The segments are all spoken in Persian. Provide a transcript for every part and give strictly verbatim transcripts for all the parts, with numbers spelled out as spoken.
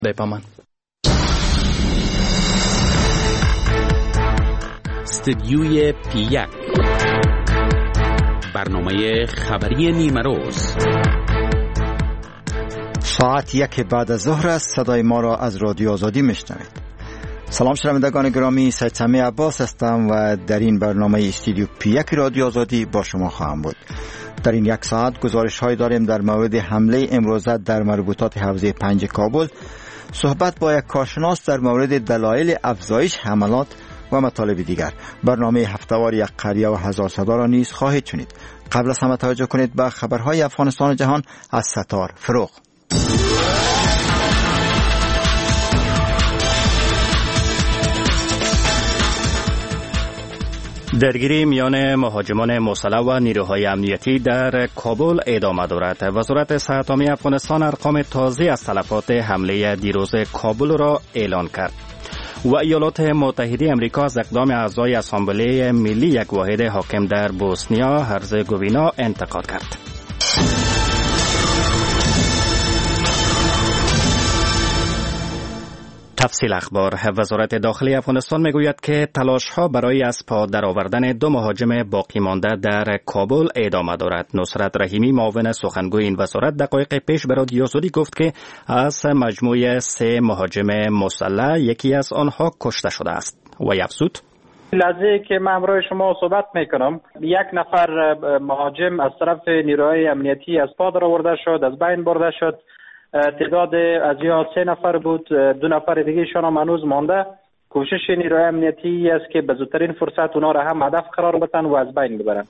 با من. استدیوی پی یک، برنامه خبری نیمه روز. ساعت یک بعد از ظهر است. صدای ما را از رادیو آزادی میشنوید. سلام شنوندگان گرامی، سید سمیع عباس هستم و در این برنامه استدیو پی یک رادیو آزادی با شما خواهم بود. در این یک ساعت گزارش های داریم در مورد حمله امروزه در مربوطات حوزه پنج کابل، صحبت با یک کارشناس در مورد دلایل افزایش حملات و مطالب دیگر. برنامه هفته‌وار یک قریه و هزار صدا را نیز خواهید شنید. قبل از همه توجه کنید به خبرهای افغانستان و جهان از ستار فروغ. درگیری میان مهاجمان مسلح و نیروهای امنیتی در کابل ادامه دارد. وزارت صحت عامه افغانستان ارقام تازه از تلفات حمله دیروز کابل را اعلان کرد. و ایالات متحده آمریکا از اقدام اعضای اسامبله ملی یک واحد حاکم در بوسنیا هرزگوینا انتقاد کرد. تفصیل اخبار. وزارت داخلی افغانستان میگوید که تلاش‌ها برای از پا درآوردن دو مهاجم باقی مانده در کابل ادامه دارد. نصرت رحیمی معاون سخنگوی این وزارت دقایق پیش به رادیو آزادی گفت که از مجموع سه مهاجم مسلح یکی از آنها کشته شده است و افزود: لحظه که من همراه شما صحبت میکنم یک نفر مهاجم از طرف نیروهای امنیتی از پا درآورده شد، از بین برده شد. تعداد از یا سه نفر بود، دو نفر دیگه شان هم هنوز مانده. کوشش نیروهای امنیتی است که به زودترین فرصت اونا را هم هدف قرار بدن و از بین ببرن.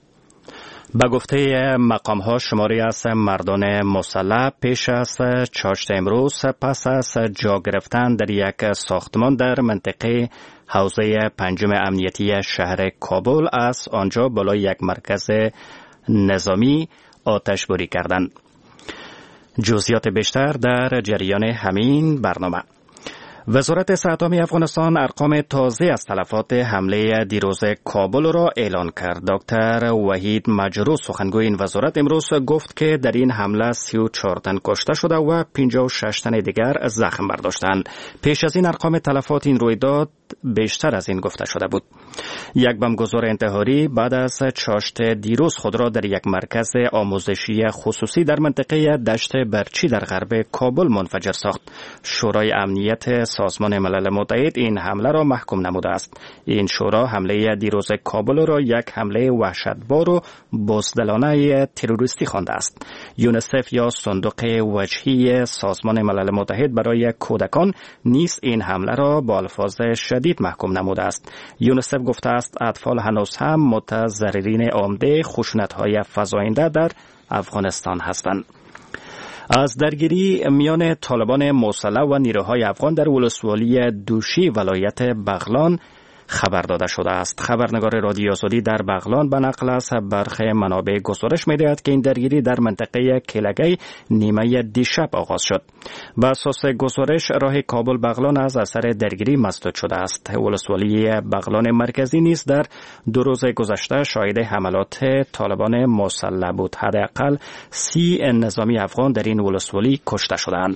به گفته مقام ها شماری از مردان مسلح پیش از چاشت امروز پس از جا گرفتن در یک ساختمان در منطقه حوزه پنجم امنیتی شهر کابل از آنجا بالای یک مرکز نظامی آتش باری کردند. جزئیات بیشتر در جریان همین برنامه. وزارت صحت عامه افغانستان ارقام تازه از تلفات حمله دیروز کابل را اعلان کرد. دکتر وحید مجروح سخنگوی این وزارت امروز گفت که در این حمله سی و چهار تن کشته شده و پنجاه و شش تن دیگر زخم برداشتند. پیش از این ارقام تلفات این رویداد بیشتر از این گفته شده بود. یک بمبگذار انتحاری بعد از چاشت دیروز خود را در یک مرکز آموزشی خصوصی در منطقه دشت برچی در غرب کابل منفجر ساخت. شورای امنیت سازمان ملل متحد این حمله را محکوم نموده است. این شورا حمله دیروز کابل را یک حمله وحشتبار و بزدلانه تروریستی خوانده است. یونیسف یا صندوق وجهی سازمان ملل متحد برای کودکان نیز این حمله را با الفاظ شدید محکوم نموده است. یونیسف گفته است اطفال هنوز هم متضررین عمده خشونت‌های فزاینده در افغانستان هستند. از درگیری میان طالبان مسلح و نیروهای افغان در ولسوالی دوشی ولایت بغلان خبر داده شده است. خبرنگار رادیو آزادی در بغلان به نقل از برخی منابع گزارش می‌دهد که این درگیری در منطقه کلگی نیمه دیشب آغاز شد. بر اساس گزارش راه کابل بغلان از اثر درگیری مسدود شده است. ولسوالی بغلان مرکزی نیز در دو روز گذشته شاهد حملات طالبان مسلح بود. حداقل سی نظامی افغان در این ولسوالی کشته شدند.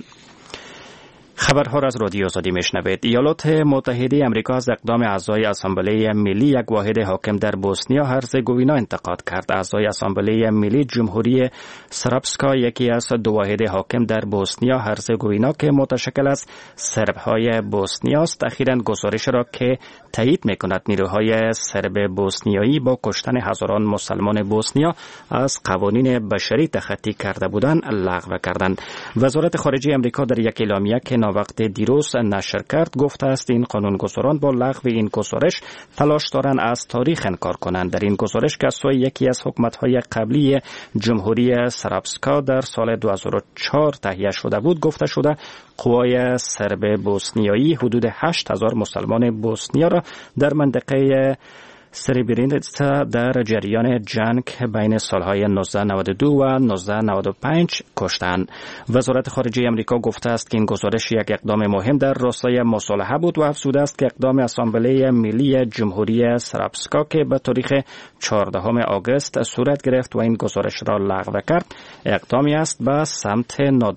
خبرها را از رادیو آزادی میشنوید. ایالات متحده آمریکا از اقدام اعضای اسامبله ملی یک واحد حاکم در بوسنیا هرزگوینا انتقاد کرد. اعضای اسامبله ملی جمهوری سربسکا یکی از دو واحد حاکم در بوسنیا هرزگوینا که متشکل از سربهای بوسنیا است اخیراً گزارش را که تایید میکند نیروهای سرب بوسنیایی با کشتن هزاران مسلمان بوسنیا از قوانین بشری تخطی کرده بودند لغو کردند. وزارت خارجه آمریکا در یک اعلامیه که وقت دیروز نشر کرد گفته است این قانونگذاران با لغو این گزارش تلاش دارند از تاریخ انکار کنند. در این گزارش که از سوی یکی از حکومت‌های قبلی جمهوری سربسکا در سال دو هزار و چهار تهیه شده بود گفته شده قوای سرب بوسنیایی حدود هشت هزار مسلمان بوسنیا را در منطقه سربرینیتسا در جریان جنگ بین سالهای نوزده نود و دو و نوزده نود و پنج کشتند. وزارت خارجه آمریکا گفته است که این گزارش یک اقدام مهم در راستای مصالحه بود و افزوده است که اقدام اسامبله ملی جمهوری سربسکا که به تاریخ چهاردهم آگوست صورت گرفت و این گزارش را لغو کرد اقدامی است به سمت نادرست.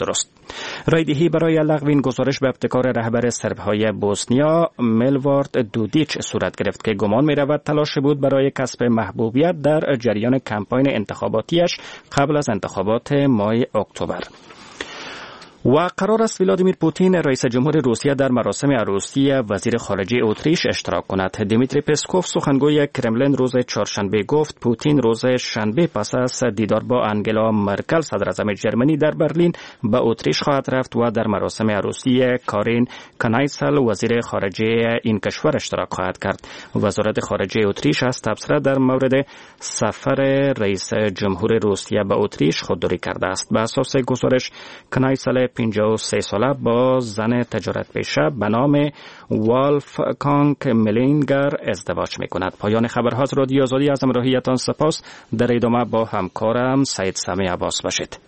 رایدهی برای لغو این گزارش به ابتکار رهبر سربهای بوسنیا میلوارد دودیچ صورت گرفت که گمان می رود تلاش بود برای کسب محبوبیت در جریان کمپاین انتخاباتیش قبل از انتخابات ماه اکتبر. و قرار است ولادیمیر پوتین رئیس جمهور روسیه در مراسم عروسی وزیر خارجه اتریش اشتراک کند. دیمیتری پسکوف سخنگوی کرملین روز چهارشنبه گفت پوتین روز شنبه پس از دیدار با انگلا مرکل صدراعظم جرمنی در برلین به اتریش خواهد رفت و در مراسم عروسی کارین کنایسل وزیر خارجه این کشور اشتراک خواهد کرد. وزارت خارجه اتریش از تبصره در مورد سفر رئیس جمهور روسیه به اتریش خودداری کرده است. به اساس گزارش کنایسل پنجاه و سه ساله با زن تجارت پیشه به نام والف کانک ملینگر ازدواج می کند. پایان خبرها از رادیو آزادی، از همراهیتان سپاس. در ادامه با همکارم سید سامی عباس باشید.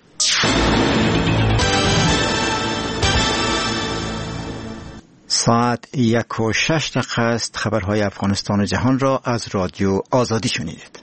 ساعت یک و شش دقیقه است. خبرهای افغانستان و جهان را از رادیو آزادی شنیدید.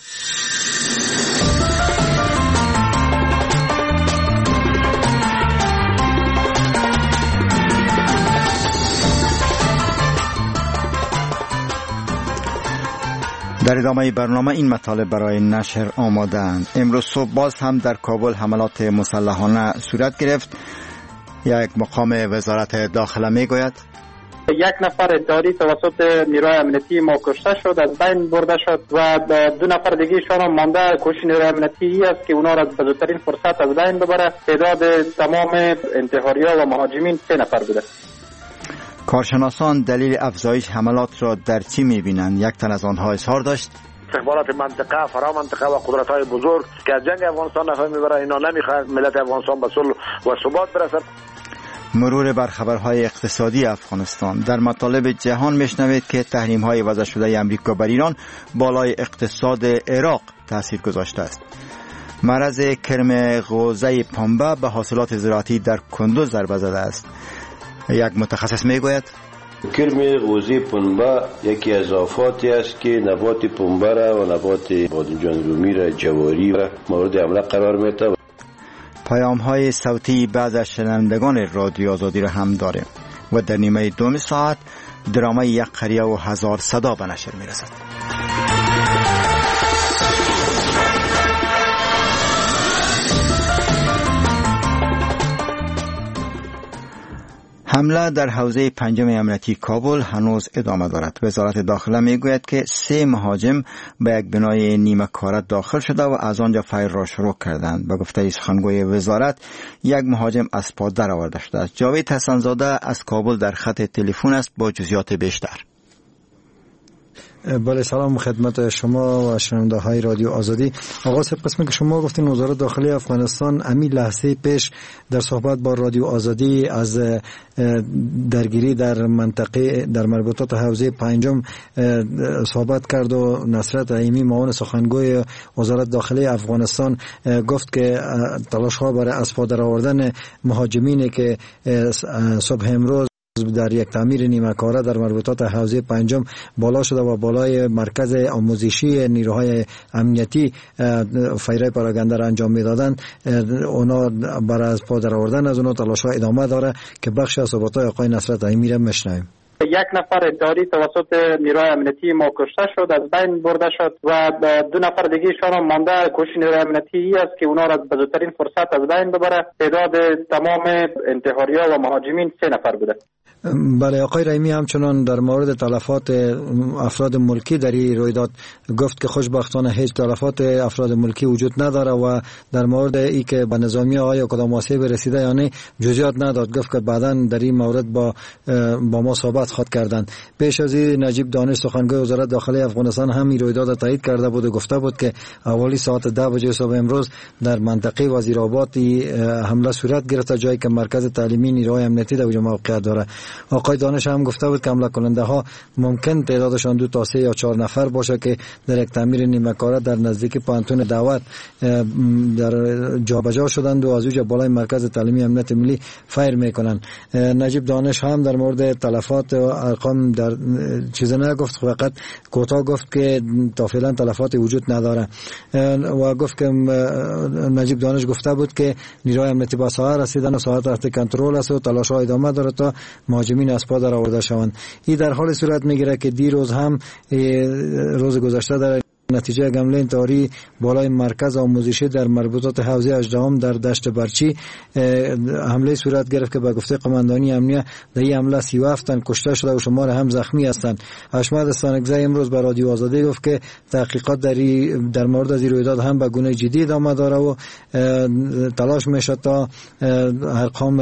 در ادامه برنامه این مطالب برای نشر آماده‌اند. امروز صبح باز هم در کابل حملات مسلحانه صورت گرفت. یک مقام وزارت داخله میگوید یک نفر اداری توسط نیروی امنیتی ما کشته شد، از بین برده شد و دو نفر دیگه شان مانده. کوشش نیروی امنیتی است که اونا را به زودترین فرصت از بین ببره. تعداد تمام انتحاری‌ها و مهاجمین سه نفر بوده. کارشناسان دلیل افزایش حملات را در چی می‌بینند؟ یک تن از آنها اظهار داشت استخبارات منطقه، فرا منطقه و قدرت‌های بزرگ که از جنگ افغانستان نفع می‌بره، اینا نمی‌خواد ملت افغانستان به صلح و ثبات برسد. مرور بر خبرهای اقتصادی افغانستان. در مطالب جهان میشنوید که تحریم‌های وضع شده امریکا بر ایران بالای اقتصاد عراق تاثیر گذاشته است. مرض کرم غوزه پنبه به حاصلات زراعتی در کندوز ضربه زده است. یک متخصص میگوید کرم غوزه پنبه یکی از آفاتی است که نبات پنبه را و نبات بادمجان رومی را جواری را مورد حمله قرار میده. پیام های صوتی بعض از شنوندگان رادیو آزادی را هم داریم و در نیمه دوم ساعت درامه یک قریه و هزار صدا به نشر میرسد. حمله در حوزه پنجم امنیتی کابل هنوز ادامه دارد. وزارت داخله میگوید که سه مهاجم به یک بنای نیمه کاره داخل شده و از آنجا فیر را شروع کردند. به گفته سخنگوی وزارت یک مهاجم از پا در آورده شده است. جاوید حسنزاده از کابل در خط تلفن است با جزئیات بیشتر. بله، سلام خدمت شما و شنونده های رادیو آزادی. آقا صاحب، قسمی که شما گفتین وزارت داخلی افغانستان امی لحظه پیش در صحبت با رادیو آزادی از درگیری در منطقه در مربوطات حوزه پنجم صحبت کرد و نصرت رحیمی معاون سخنگوی وزارت داخلی افغانستان گفت که تلاش ها برای از پا در آوردن مهاجمینی که صبح امروز در یک تعمیر نیمه کاره در مربوطات حوزه پنجم بالا شده و بالای مرکز آموزشی نیروهای امنیتی فیره پراگنده را انجام میدادند، اونا برای از پا در آوردن از اونا تلاش ها ادامه داره که بخش از صحبت های آقای نصرت رحیمی را میشنویم. یک نفر اداری توسط نیروی امنیتی ما کشته شد، از بین برده شد و دو نفر دیگه شان مانده. کوشش نیروی امنیتی است که اونا را به زودترین فرصت از بین ببره. تعداد تمام انتحاری‌ها و مهاجمین سه نفر بوده. بله، آقای رحیمی همچنان در مورد تلفات افراد ملکی در این رویداد گفت که خوشبختانه هیچ تلفات افراد ملکی وجود نداره و در مورد ای که به نظامی آیا کدام آسیب رسیده یا نه جزئیات نداد. گفت که بعداً در این مورد با با ما صحبت خواهد کردند. پیش از این نجیب دانش سخنگوی وزارت داخلی افغانستان هم این رویداد تایید کرده بود و گفته بود که حوالی ساعت ده بجه صبح امروز در منطقه وزیرآباد حمله صورت گرفته، جایی که مرکز تعلیمی نیروهای امنیتی در اونجا موقعیت داره. آقای دانش هم گفته بود که حمله کننده ها ممکن تعدادشان دو تا سه یا چهار نفر باشه که در یک تعمیر نیمه کاره در نزدیک پانتون دعوت در جابجا شدند و از اونجا بالای مرکز تعلیمی امنیت ملی فایر میکنن. نجیب دانش هم در مورد تلفات و ارقام در چیز نگفت، فقط کوتاه گفت که تا فعلا تلفات وجود نداره و گفت که نجیب دانش گفته بود که نیروهای امنیتی به ساحه رسیدن و ساحه تحت کنترل است و تلاش ها ادامه داره تا مهاجمین از پا در آورده شوند. این در حال صورت میگیره که دیروز هم روز گذشته در نتیجه حمله انتحاری بالای مرکز آموزشی در مربوطات حوزه هجدهم در دشت برچی حمله صورت گرفت که به گفته قماندانی امنیه در این حمله سی و هفت تن کشته شده و شمار هم زخمی هستند. حشمت سانگزی امروز به رادیو آزادی گفت که تحقیقات در در مورد از رویداد هم به گونه جدی ادامه داره و تلاش میشه تا ارقام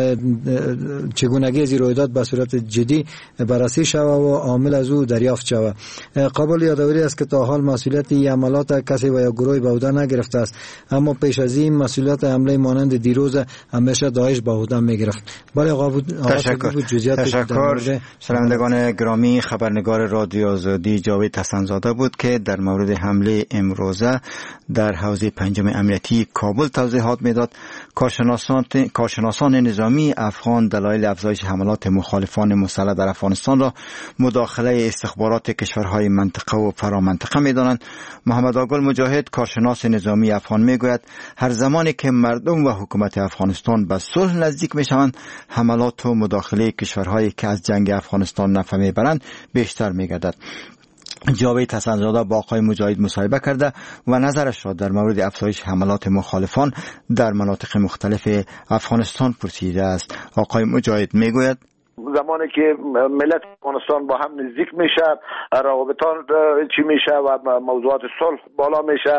چگونگی از رویداد به صورت جدی بررسی شود و عامل از او دریافت شود. قابل یادآوری است که تا حال مسئولیت این عملات کسی و یا گروهی به عهده نگرفته است، اما پیش از این مسئولیت حمله مانند دیروز همیشه داعش به عهده میگرفت. برای آقا تشکر. تشکر. شنوندگان گرامی، خبرنگار رادیو آزادی جاوید حسن‌زاده بود که در مورد حمله امروزه در حوزه پنجم امنیتی کابل توضیحات میداد. کارشناسان کارشناسان نظامی افغان دلایل افزایش حملات مخالفان مسلح در افغانستان را مداخله استخبارات کشورهای منطقه و فرامنطقه میدانند. محمد آگل مجاهد کارشناس نظامی افغان میگوید هر زمانی که مردم و حکومت افغانستان به صلح نزدیک میشوند، حملات و مداخله کشورهایی که از جنگ افغانستان نفع میبرند بیشتر میگردد. جاوید حسن‌زاده با آقای مجاهد مصاحبه کرده و نظرش را در مورد افزایش حملات مخالفان در مناطق مختلف افغانستان پرسیده است. آقای مجاهد میگوید زمانی که ملت افغانستان با هم نزدیک میشه، روابطان چی میشه و موضوعات صلح بالا میشه،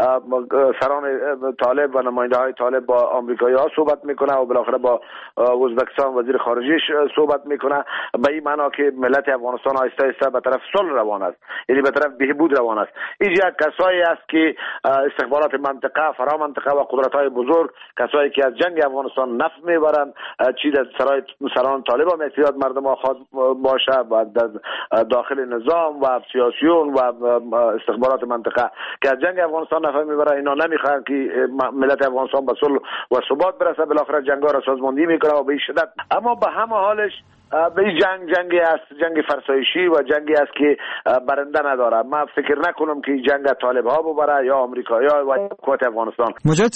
سران طالب و نماینده های طالب با آمریکایی ها صحبت میکنه و بالاخره با ازبکستان وزیر خارجیش صحبت میکنه، به این معنا که ملت افغانستان آهسته آهسته به طرف صلح روان است، یعنی به طرف بهبود روان است. اینجا کسایی است که استخبارات منطقه، فرا منطقه و قدرت های بزرگ، کسایی که از جنگ افغانستان نفع میبرند، چی در سرای سران طالب هم احتیاط مردم ها خواهد باشه و در داخل نظام و سیاسیون و استخبارات منطقه که از جنگ افغانستان نفع میبره، اینا نمیخوان که ملت افغانستان به صلح و ثبات برسه، بالاخره جنگا را سازماندهی میکنه و به این شدت. اما به همه حالش به این جنگ جنگی است، جنگ فرسایشی و جنگی است که برنده نداره. من فکر نکنم که جنگ طالب ها ببره یا آمریکایی‌ها و حکومت افغانستان. مجاهد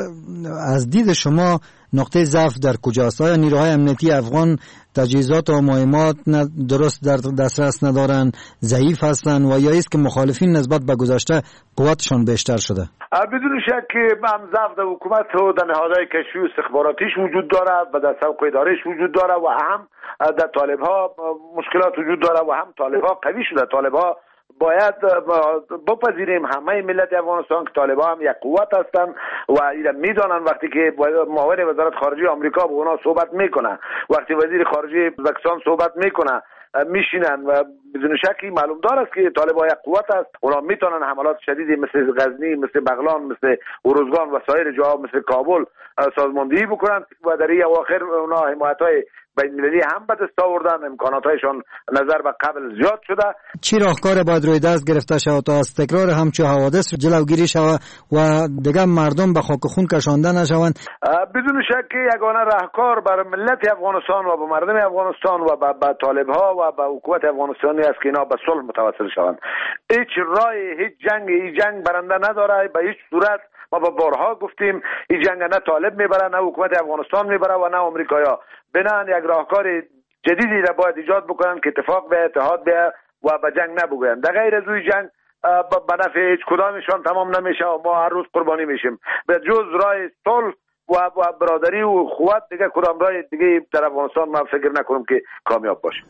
از دید شما نقطه ضعف در کجاست؟ آیا نیروهای امنیتی افغان تجهیزات و مهمات درست در دسترس ندارن، ضعیف هستن و یا است که مخالفین نسبت به گذشته قوتشان بیشتر شده؟ بدون شک که هم ضعف در حکومت و در نهادهای کشفی و استخباراتیش وجود داره و در سوق اداریش وجود داره و هم در طالب ها مشکلات وجود داره و هم طالب ها قوی شده. طالب ها باید بپذیریم همه ملت افغانستان که طالبان هم یک قوت هستند و اینا میدانن. وقتی که معاون وزارت خارجه آمریکا با اونا صحبت میکنه، وقتی وزیر خارجه ازبکستان صحبت میکنه، میشینن و بدون شکی معلوم دار است که طالبان یک قوت است. اونا میتونن حملات شدیدی مثل غزنی، مثل بغلان، مثل اروزگان و سایر جاها مثل کابل سازماندهی بکنن و در این اواخر اونا حمایت‌های بین‌المللی هم به دست آوردن، امکاناتشون نظر به قبل زیاد شده. چی راهکار باید روی دست گرفته شود تا از تکرار همچون حوادث جلوگیری شود و دیگر مردم به خاک خون کشانده نشوند؟ بدون شک یگانه راهکار برای ملت افغانستان و به مردم افغانستان و به طالب ها و به حکومت افغانستانی است که اینا به صلح متوسل شوند. هیچ راه، هیچ جنگ، این جنگ برنده نداره به هیچ صورت. ما با بارها گفتیم این جنگ نه طالب میبره، نه حکومت افغانستان میبره و نه آمریکایا. بنان یک راهکار جدیدی را باید ایجاد بکنن که اتفاق به اتحاد به و به جنگ نبگوین. در غیر از اوی جنگ به نفع هیچ کدامشان تمام نمیشه و ما هر روز قربانی میشیم. به جز راه صلح و برادری و قوت دیگه کدام راه دیگه در افغانستان من فکر نکنم که کامیاب باشه.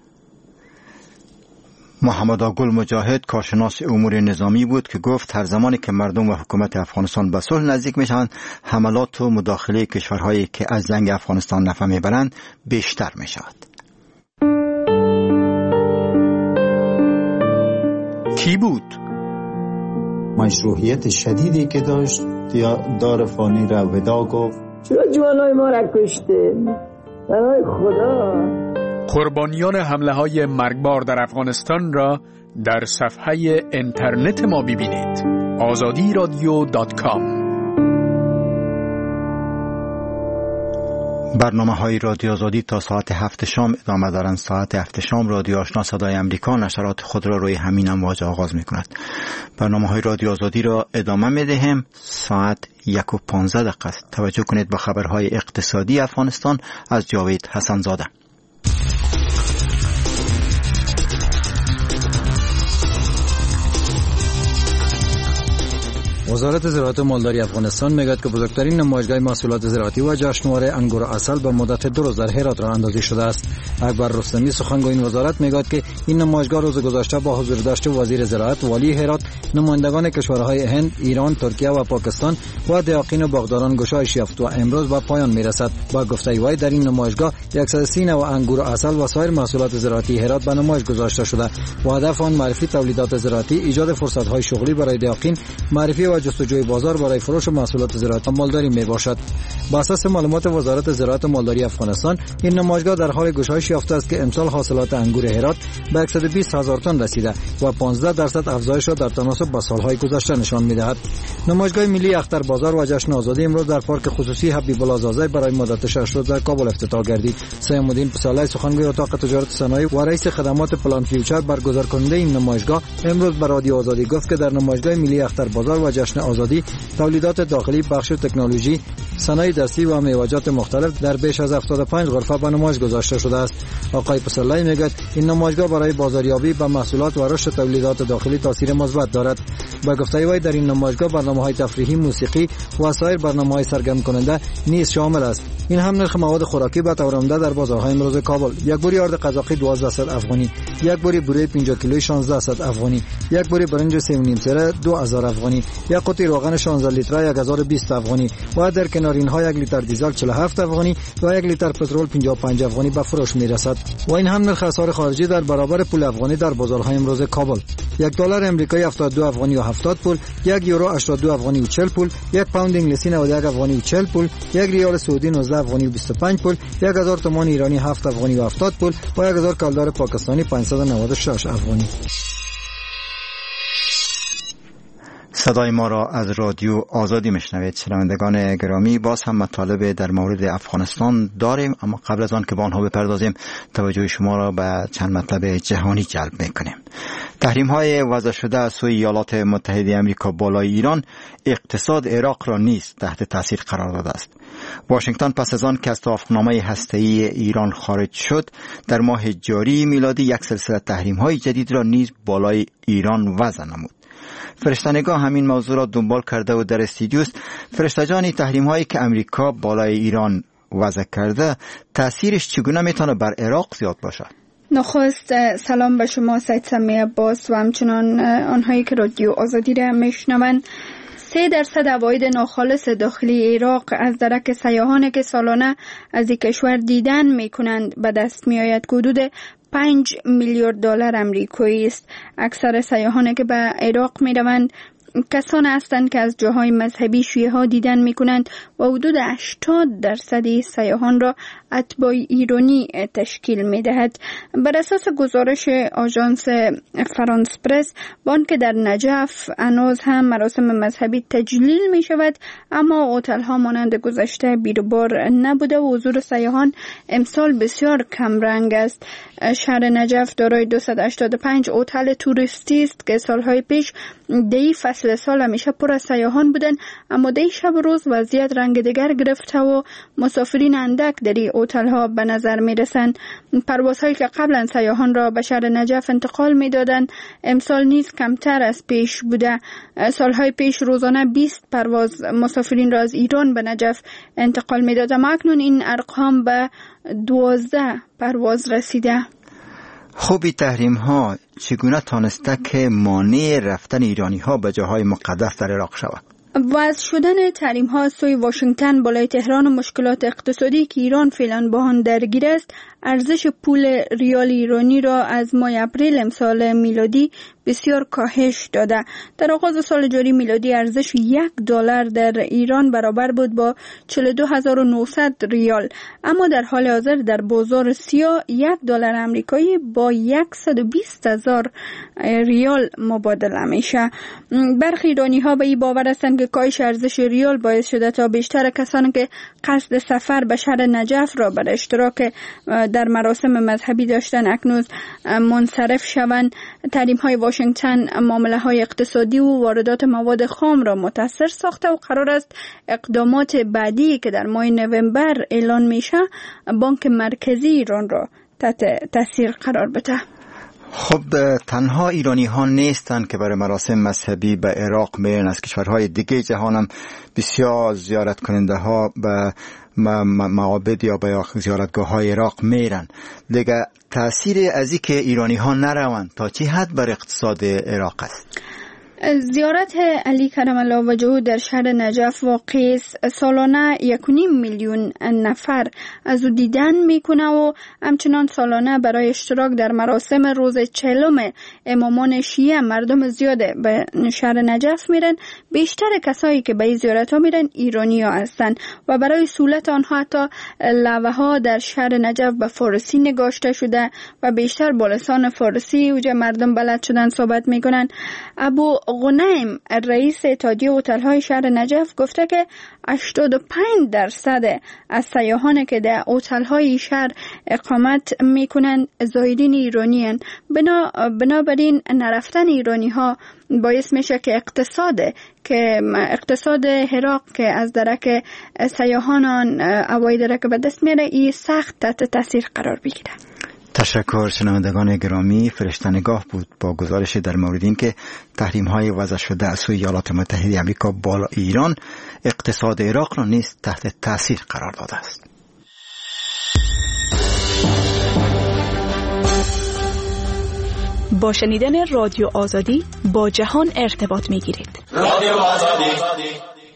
محمد آگل مجاهد کارشناس امور نظامی بود که گفت هر زمانی که مردم و حکومت افغانستان به صلح نزدیک میشوند، حملات و مداخله کشورهایی که از جنگ افغانستان نفع میبرند بیشتر میشود. کی بود؟ مشروعیت شدیدی که داشت دار فانی را ودا گفت. چرا جوانای ما را کشته؟ برای خدا قربانیان حمله های مرگبار در افغانستان را در صفحه اینترنت ما ببینید. آزادی رادیو دات کام. برنامه های رادیو آزادی تا ساعت هفت شام ادامه دارند. ساعت هفت شام رادیو آشنا صدای امریکا نشرات خود را روی همین امواج آغاز می کند. برنامه های رادیو آزادی را ادامه می دهیم. ساعت یک و پانزده دقیقه است. توجه کنید به خبرهای اقتصادی افغانستان از جاوید حسن زاده. وزارت زراعت و مالداری افغانستان میگوید که بزرگترین نمایشگاه محصولات زراعتی و جشنواره انگور و عسل به مدت دو روز در هرات راه اندازی شده است. اکبر رستمی سخنگوی این وزارت میگوید که این نمایشگاه روز گذشته با حضور داشت وزیر زراعت، والی هرات، نمایندگان کشورهای هند، ایران، ترکیه و پاکستان و دهقین و باغداران گشایش یافت و امروز به پایان میرسد. با گفته وی در این نمایشگاه صد و سی نوع انگور و عسل و سایر محصولات زراعتی هرات به نمایش گذاشته شده و هدف آن معرفی تولیدات زراعتی، ایجاد فرصت‌های شغلی برای دهقین، معرفی و جستجوی بازار برای فروش محصولات زراعتی و مالداری می باشد. بر اساس معلومات وزارت زراعت و مالداری افغانستان، این نمایشگاه در حال گشایش یافته است که امسال حاصلات انگور هرات به صد و بیست هزار تن رسیده و پانزده درصد افزایش را در تناسب با سالهای گذشته نشان می‌دهد. نمایشگاه ملی اختر بازار و جشن آزادی امروز در پارک خصوصی حبیب الله زازی برای مدت شش روز در کابل افتتاح گردید. سیام الدین پسالای سخنگوی اتاق تجارت صنایع و رئیس خدمات پلان فیوچر برگزار کننده این نمایشگاه امروز به رادیو آزادی گفت که در نمایشگاه ملی اختر بازار و جشن آزادی تولیدات داخلی، بخش تکنولوژی، صنایع دستی و میوه‌جات مختلف در بیش از هفتاد و پنج غرفه به نمایش گذاشته شده است. آقای پسرلای میگوید این نمایشگاه برای بازاریابی به محصولات و رشد تولیدات داخلی تاثیر مثبت دارد. با گفته وی در این نمایشگاه برنامه‌های تفریحی، موسیقی و سایر برنامه‌های سرگرم کننده نیز شامل است. این هم نرخ مواد خوراکی به طور عمده در بازارهای امروز کابل: یک بوری آرد قزاقی دوازده صد افغانی، یک بوری بوره پنجاه کیلویی شانزده صد افغانی، یک بوری برنج سه و نیم سره دو هزار افغانی، یک قوطی روغن شانزده لیتره یک هزار و بیست افغانی و در کنار اینها یک لیتر دیزل چهل و هفت افغانی و یک لیتر پترول پنجاه و پنج افغانی به فروش میرسد. و این هم نرخ اسعار خارجی در برابر پول افغانی در بازارهای امروز کابل: یک دلار امریکایی هفتاد و دو افغانی و هفتاد پول، یک یورو هشتاد و دو افغانی و چهل پول، یک پوند انگلیسی نود و یک افغانی و چهل پول، یک ریال سعودی نوزده افغانی و بیست و پنج پول، یک هزار تومان ایرانی هفت افغانی و هفتاد پول و یک هزار کالدار پاکستانی پانصد و نود و شش افغانی. صدای ما را از رادیو آزادی میشنوید. شنوندگان گرامی، باز هم مطالب در مورد افغانستان داریم، اما قبل از آن که به آنها بپردازیم توجه شما را به چند مطلب جهانی جلب میکنیم. تحریم های وضع شده از سوی ایالات متحده آمریکا بالای ایران اقتصاد عراق را نیز تحت تاثیر قرار داده است. واشنگتن پس از آن که از توافقنامه هسته‌ای ایران خارج شد، در ماه جاری میلادی یک سلسله تحریم های جدید را نیز بالای ایران وضع نمود. فرشته‌نگاه همین موضوع را دنبال کرده و در استودیو است. فرشته جان، تحریم هایی که امریکا بالای ایران وضع کرده تاثیرش چگونه میتونه بر عراق زیاد باشه؟ نخست سلام به شما سید سمی عباس و همچنان آنهایی که رادیو آزادی را میشنوند. سه درصد عواید ناخالص داخلی عراق از درک سیاحانی که سالانه از این کشور دیدن میکنند به دست میآید. حدود پنج میلیارد دلار امریکایی است. اکثر سیاحانی که به عراق میروند کسان هستند که از جاهای مذهبی شیعه ها دیدن می کنند و حدود هشتاد درصد سیاحان را اتباع ایرانی تشکیل می دهد. بر اساس گزارش آژانس فرانس پرس، بانک در نجف هنوز هم مراسم مذهبی تجلیل می شود، اما هتل ها مانند گذشته بیروبار نبوده و حضور سیاحان امسال بسیار کم رنگ است. شهر نجف دارای دویست و هشتاد و پنج هتل توریستی است که سالهای پیش دی فصل سال همیشه پر از سیاحان بودن، اما دی شب و روز وضعیت رنگ دیگر گرفته و مسافرین اندک در این هتل ها به نظر می رسند. پروازهایی که قبلا سیاحان را به شهر نجف انتقال می دادند امسال نیز کمتر از پیش بوده. سالهای پیش روزانه بیست پرواز مسافرین را از ایران به نجف انتقال می داد، اما اکنون این ارقام به دوازده پرواز رسیده. خوبی تحریم ها چگونه تانسته که مانع رفتن ایرانی ها به جاهای مقدس در عراق شود؟ وضع شدن تحریم ها سوی واشنگتن بالای تهران و مشکلات اقتصادی که ایران فعلا با آن درگیر است، ارزش پول ریال ایرانی را از ماه اپریل امسال میلادی بسیار کاهش داده. در آغاز سال جاری میلادی ارزش یک دلار در ایران برابر بود با چهل و دو هزار و نهصد ریال، اما در حال حاضر در بازار سیاه یک دلار آمریکایی با صد و بیست هزار ریال مبادله میشه. برخی ایرانی ها به این باور هستند که کاهش ارزش ریال باعث شده تا بیشتر کسانی که قصد سفر به شهر نجف را برای اشتراک در مراسم مذهبی داشتن اکنون منصرف شوند. تحریم های واشنگتن معامله های اقتصادی و واردات مواد خام را متاثر ساخته و قرار است اقدامات بعدی که در ماه نوامبر اعلان میشه بانک مرکزی ایران را تحت تاثیر قرار بده. خب تنها ایرانی ها نیستند که برای مراسم مذهبی به عراق میرن، از کشورهای دیگه جهان هم بسیار زیارت کننده ها به معابد یا به زیارتگاه های عراق میرن. دیگه تأثیر از این که ایرانی ها نروند تا چه حد بر اقتصاد عراق است؟ زیارت علی کرم الله وجهه در شهر نجف واقع سالانه یک و نیم میلیون نفر از او دیدن میکنه و همچنان سالانه برای اشتراک در مراسم روز چهلم امامان شیعه مردم زیاده به شهر نجف میرن. بیشتر کسایی که به این زیارت ها میرن ایرانی ها هستن و برای سهولت آنها حتی لوحه ها در شهر نجف به فارسی نگاشته شده و بیشتر با لسان فارسی اوجه مردم بلد شدن صحبت میکنن. ابو غنیم رئیس اتحادیه هتل‌های شهر نجف گفته که هشتاد و پنج درصد از سیاحان که در هتل‌های شهر اقامت میکنن زائرین ایرانی هستند. بنا بنابراین نرفتن ایرانی ها باعث میشه که اقتصاد که اقتصاد عراق که از درک سیاحان هوای درک به دست میاره این سخت تحت تاثیر قرار بگیره. تشکر. شنوندگان گرامی، فرشته نگاه بود با گزارش در مورد این که تحریم های وضع شده از سوی ایالات متحده آمریکا بالا ایران اقتصاد عراق را نیز تحت تاثیر قرار داده است. با شنیدن رادیو آزادی با جهان ارتباط می‌گیرید. رادیو آزادی.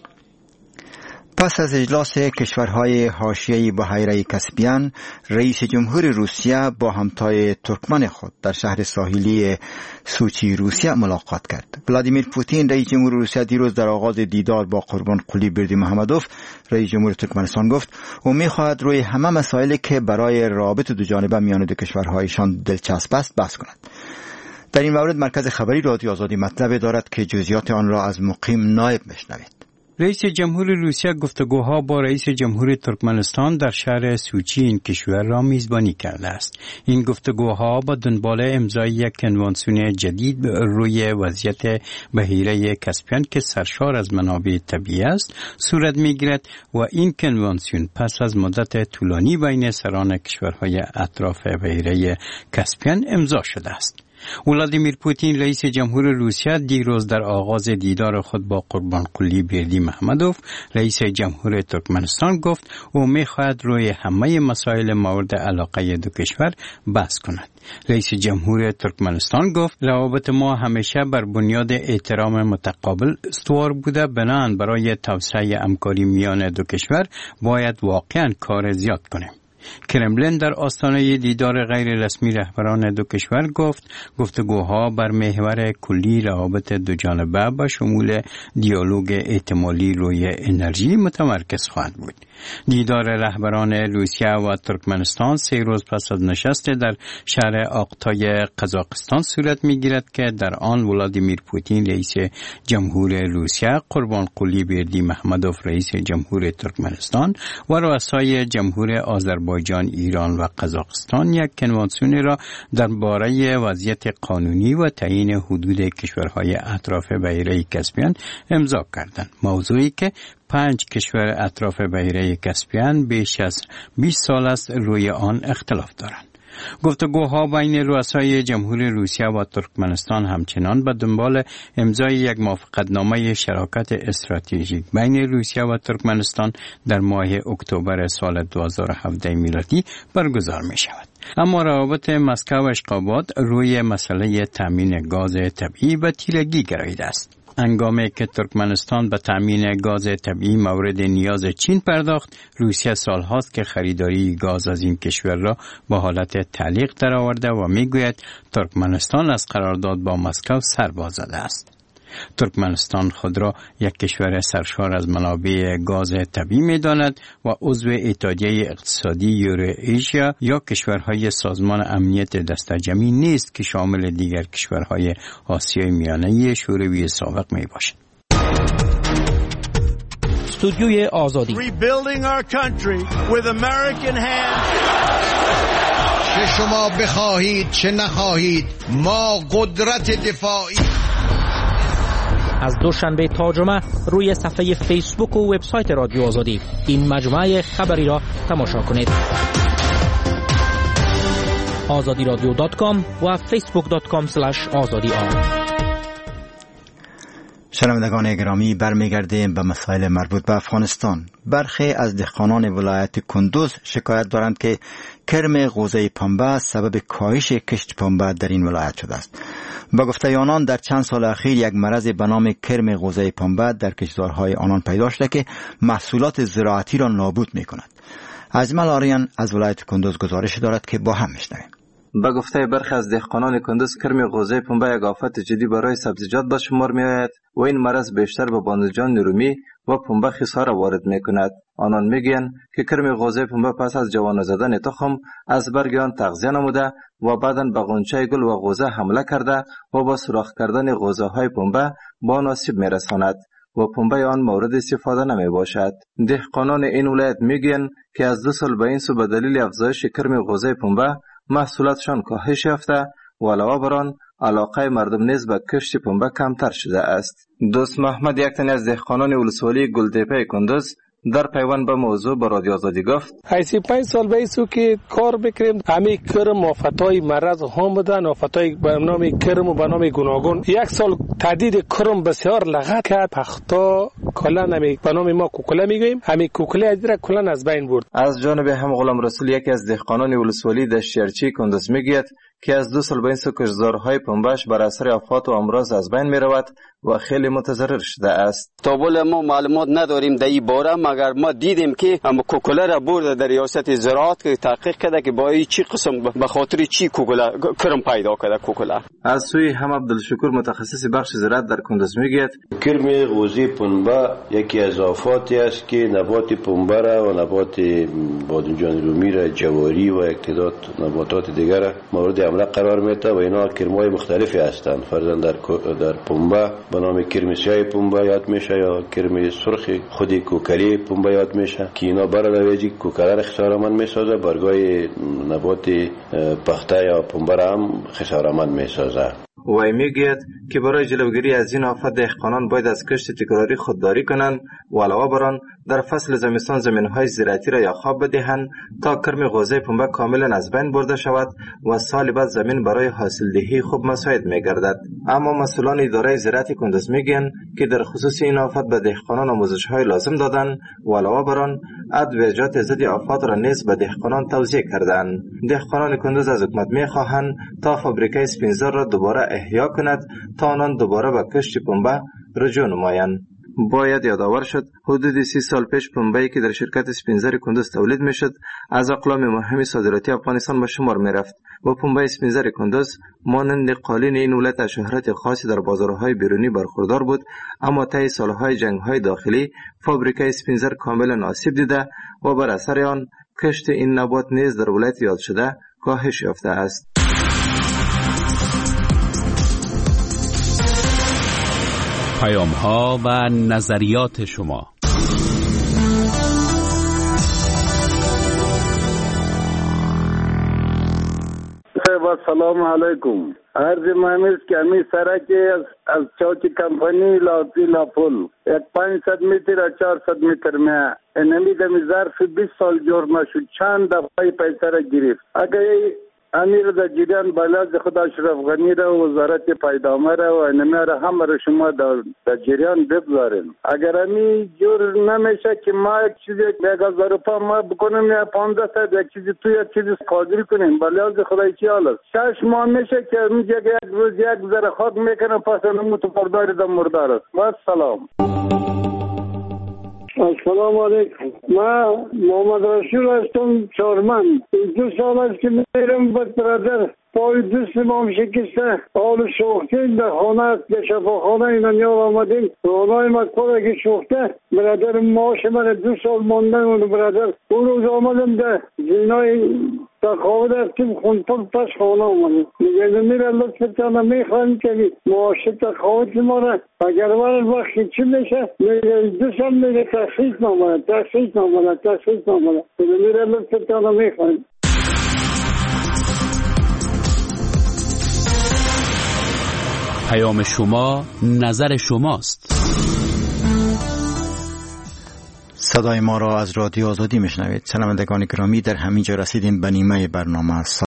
پس از اجلاس کشورهای حاشیه‌ای بحیره کاسپیان، رئیس جمهور روسیه با همتای ترکمن خود در شهر ساحلی سوچی روسیه ملاقات کرد. ولادیمیر پوتین رئیس جمهور روسیه دیروز در آغاز دیدار با قربان قلی بردیمحمدوف رئیس جمهور ترکمنستان گفت او می‌خواهد روی همه مسائلی که برای رابط دو جانبه میان دو کشورهایشان دلچسب است بحث کند. در این مورد مرکز خبری رادیو آزادی مطلب دارد که جزئیات آن را از مقیم نایب بشنوید. رئیس جمهور روسیه گفتگوها با رئیس جمهور ترکمنستان در شهر سوچی این کشور را میزبانی کرده است. این گفتگوها با دنبال امضای یک کنوانسیون جدید روی وضعیت بحیره کاسپیان که سرشار از منابع طبیعی است صورت میگیرد و این کنوانسیون پس از مدت طولانی بین سران کشورهای اطراف بحیره کاسپیان امضا شده است. ولادیمیر پوتین رئیس جمهور روسیه دیروز در آغاز دیدار خود با قربان قلی بردیمحمدوف رئیس جمهور ترکمنستان گفت او می‌خواهد روی همه مسائل مورد علاقه دو کشور بحث کند. رئیس جمهور ترکمنستان گفت روابط ما همیشه بر بنیاد احترام متقابل استوار بوده، بنابراین برای توسعه همکاری میان دو کشور باید واقعاً کار زیاد کنیم. کرملین در آستانه دیدار غیر رسمی رهبران دو کشور گفت گفتگوها بر محور کلی روابط دو جانبه با شمول دیالوگ احتمالی روی انرژی متمرکز خواهد بود. دیدار رهبران روسیه و ترکمنستان سه روز پس از نشست در شهر آقتای قزاقستان صورت می‌گیرد که در آن ولادیمیر پوتین رئیس جمهور روسیه، قربان قلی بردیمحمدوف رئیس جمهور ترکمنستان و رؤسای جمهور آذربایجان، ایران و قزاقستان یک کنوانسیون را درباره وضعیت قانونی و تعیین حدود کشورهای اطراف بحیره کاسپیان امضا کردند. موضوعی که پنج کشور اطراف بحیره کاسپیان بیش از بیست سال است روی آن اختلاف دارند. گفتگوها بین رؤسای جمهور روسیه و ترکمنستان همچنان به دنبال امضای یک موافقتنامه شراکت استراتژیک بین روسیه و ترکمنستان در ماه اکتبر سال دو هزار و هفده میلادی برگزار می شود. اما روابط مسکو و اشقاباد روی مسئله تامین گاز طبیعی به تیرگی گراییده است. هنگامی که ترکمنستان به تامین گاز طبیعی مورد نیاز چین پرداخت، روسیه سالهاست که خریداری گاز از این کشور را با حالت تعلیق درآورده و میگوید ترکمنستان از قرارداد با مسکو سر باز زده است. ترکمنستان خود را یک کشور سرشار از منابع گاز طبیعی می‌داند و عضو اتحادیه اقتصادی یوراسیا یا کشورهای سازمان امنیت دسته‌جمعی نیست که شامل دیگر کشورهای آسیای میانه شوروی سابق میباشد. استودیوی آزادی Rebuilding our country with American hands. چه شما بخواهید چه نخواهید ما قدرت دفاعی. از دوشنبه تا جمعه روی صفحه فیسبوک و وبسایت رادیو آزادی این مجموعه خبری را تماشا کنید. آزادی رادیو دات کام و فیسبوک دات کام اسلش آزادی آن. شنوندگان گرامی، برمیگردیم به مسائل مربوط به افغانستان. برخی از دهقانان ولایت کندوز شکایت دارند که کرم غوزه پنبه سبب کاهش کشت پنبه در این ولایت شده است. با گفته آنان در چند سال اخیر یک مرض به نام کرم غوزه پنبه در کشتزارهای آنان پیدا شده که محصولات زراعتی را نابود می کند. اجمل آریان از ولایت کندوز گزارش دارد که با هم میشنویم. به گفته برخی از دهقانان کندوز، کرم غوزه پنبه یک آفت جدی برای سبزیجات به شمار می آید و این مرض بیشتر به بانجان رومی و پنبه خسار وارد می کند. آنان می گویند که کرم غوزه پنبه پس از جوان زدن تخم از برگ آن تغذیه نموده و بعداً به غنچه گل و غوزه حمله کرده و با سوراخ کردن غوزه های پنبه با آن آسیب می رساند و پنبه آن مورد استفاده نمی باشد. دهقانان این ولایت می گویند که از دو سال به این سو به دلیل افزایش کرم غوزه پنبه محصولاتشان کاهش یافته و علاوه بر آن علاقه مردم نیز به کشت پنبه کمتر شده است. دوست محمد، یک تن از دهقانان ولسوالی گلتپه کندوز، در پیوند به موضوع با رادیو آزادی گفت: ایسی پنج سال به ایسو که کار بکریم، همه کرم آفتای مرض هم بودن، آفتای به نام کرم و به نام گوناگون. یک سال تعدید کرم بسیار لغت کرد، پختا کلان همی به نام ما کوکله میگوییم، همه کوکله ادیره کلان از بین برد. از جانب هم غلام رسول، یکی از دهقانان ولسوالی دشتیارچی کندوز میگوید که از دو سال به این سو کشتزارهای پنبهش بر اثر آفات و امراض از بین می رود و خیلی متضرر شده است. تا بول ما معلومات نداریم در این باره، مگر ما دیدیم که هم کوکله را برده در ریاست زراعت که تحقیق کرده که با چی قسم به خاطر چی کوکله کرم پیدا کرده کوکله. از سوی هم عبدالشکور متخصص بخش زراعت در کندوز میگوید کرم غوزه پنبه یکی از آفاتی است که نبات پنبه را و نبات بادمجان رومی را، جواری و یک تعداد نباتات دیگر مورد حمله قرار میده و اینا کرم‌های مختلفی هستند. فرضاً در در پنبه به نام کرم سیاه پنبه یاد میشه یا کرم سرخ خودی کوکلی پنبه یاد میشه که اینا برای کوکله را خسارمند میسازه، برگای نبات پخته یا پنبه را هم خسارمند میسازه. وی میگوید که برای جلوگیری از این آفت دهقانان باید از کشت تکراری خودداری کنند و علاوه بر آن در فصل زمستان زمینهای زراعتی را یا خواب بدهند تا کرم غوزه پنبه کاملا از بین برده شود و سال بعد زمین برای حاصلدهی خوب مساعد میگردد. اما مسئولان اداره زراعت کندوز میگن که در خصوص این آفت به دهقانان آموزش‌های لازم دادن و علاوه بر آن ادویه‌جات ضد آفات را نیز به دهقانان توزیع کردند. دهقانان کندوز از حکومت میخواهند تا فابریکه اسپینزر را دوباره احیا کند تا آنان دوباره به کشت پنبه رجوع نمایند. باید یادآور شد حدود سی سال پیش پنبه‌ای که در شرکت اسپینزر کندوز تولید میشد از اقلام مهم صادراتی افغانستان به شمار میرفت و پنبه اسپینزر کندوز مانند قالین این ولایت از شهرت خاصی در بازارهای بیرونی برخوردار بود، اما طی سالهای جنگ‌های داخلی فابریکه اسپینزر کاملا آسیب دیده و بر اثر آن کشت این نبات نیز در ولایت یاد شده کاهش یافته است. پیام ها و نظریات شما. سلام علیکم. عرض مهمیز که همی سرکی از, از چوکی کمپانی لاتی لاپول یک پانصد متر و چهارصد متر می انمی دمی ظرف بیست سال جور نشد، چند دفعه پیسه را گرفت. اگر امیر در جریان بلد خدا اشرف غنی را وزارت پیدامه را و انمه را همه را شما در, در جریان بگذارین. اگر امی جور نمیشه که ما یک چیزی یک هزار روپا ما بکنیم یا پانزده تا یک چیزی تو یک چیزی قادری کنیم بلد خدا چی حال است. شش ماه میشه که اونجا یک روز یک ذره خاک میکنه پس انمو تو مرداری در مردار است. با سلام. السلام علیکم. ما محمد رسول هستم چارمن. دو سال است که میرم به برادر پای دست ما هم شکسته حال سوختیم در خانه در شفاخانه اینا نیار آمدیم رانای مکار اگه سوخته برادر ماش من دو سال ماندن اون برادر اون روز آمدم در زینای تخواهد رفتیم خونپل پس خانه آمدیم میگه میره لطفتانه میخواهیم که ماش تخواهد ما را اگر ورد وقتی چی میشه میگه دو سال میگه تخصیص نامده تخصیص نامده تخصیص نامده میره لطفتانه میخواهیم. پیام شما نظر شماست. صدای ما را از رادیو آزادی میشنوید. شنوندگان گرامی در همین جا رسیدیم به نیمه برنامه.